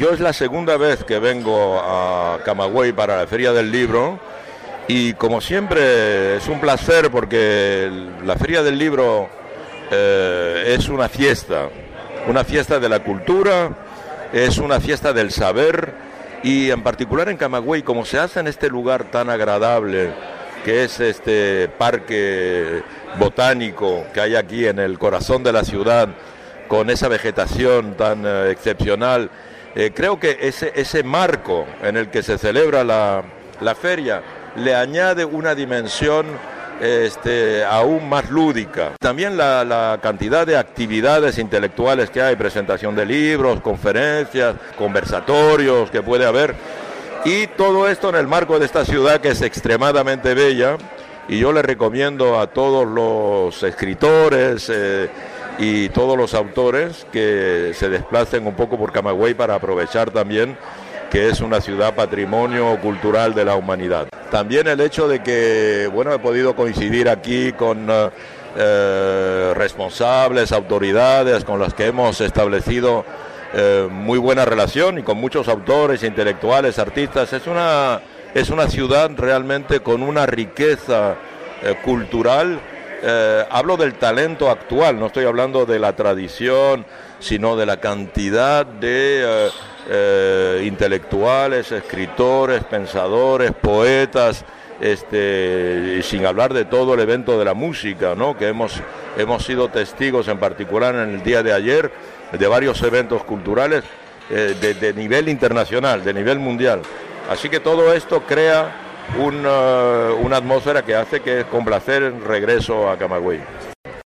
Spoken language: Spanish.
Yo es la segunda vez que vengo a Camagüey para la Feria del Libro y como siempre es un placer porque la Feria del Libro es una fiesta de la cultura, es una fiesta del saber y en particular en Camagüey, como se hace en este lugar tan agradable que es este parque botánico que hay aquí en el corazón de la ciudad, con esa vegetación tan excepcional. Creo que ese marco en el que se celebra la feria le añade una dimensión aún más lúdica. También la cantidad de actividades intelectuales que hay, presentación de libros, conferencias, conversatorios que puede haber, y todo esto en el marco de esta ciudad que es extremadamente bella, y yo le recomiendo a todos los escritores y todos los autores que se desplacen un poco por Camagüey para aprovechar también que es una ciudad patrimonio cultural de la humanidad. También el hecho de que, bueno, he podido coincidir aquí con responsables, autoridades con las que hemos establecido muy buena relación y con muchos autores, intelectuales, artistas. Es una ciudad realmente con una riqueza cultural. Hablo del talento actual, no estoy hablando de la tradición, sino de la cantidad de intelectuales, escritores, pensadores, poetas, y sin hablar de todo el evento de la música, ¿no? Que hemos sido testigos, en particular en el día de ayer, de varios eventos culturales de nivel internacional, de nivel mundial. Así que todo esto crea una atmósfera que hace que con placer regreso a Camagüey.